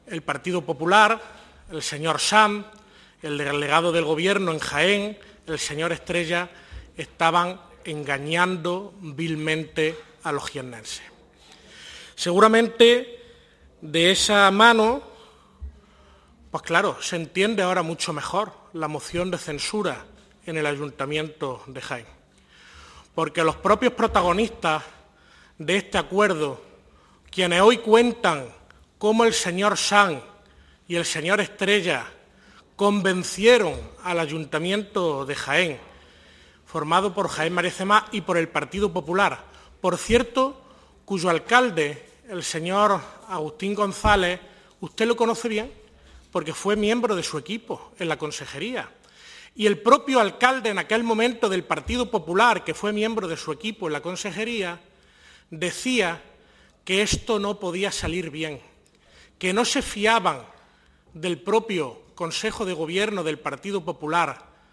el Partido Popular, el señor Sanz, el delegado del Gobierno en Jaén, el señor Estrella, estaban engañando vilmente a los jiennenses. Seguramente de esa mano, pues claro, se entiende ahora mucho mejor la moción de censura en el Ayuntamiento de Jaén, porque los propios protagonistas de este acuerdo, quienes hoy cuentan cómo el señor Sanz y el señor Estrella convencieron al Ayuntamiento de Jaén, formado por Jaén Maresma y por el Partido Popular, por cierto, cuyo alcalde, el señor Agustín González, usted lo conoce bien, porque fue miembro de su equipo en la consejería. Y el propio alcalde en aquel momento del Partido Popular, que fue miembro de su equipo en la consejería, decía que esto no podía salir bien, que no se fiaban del propio Consejo de Gobierno del Partido Popular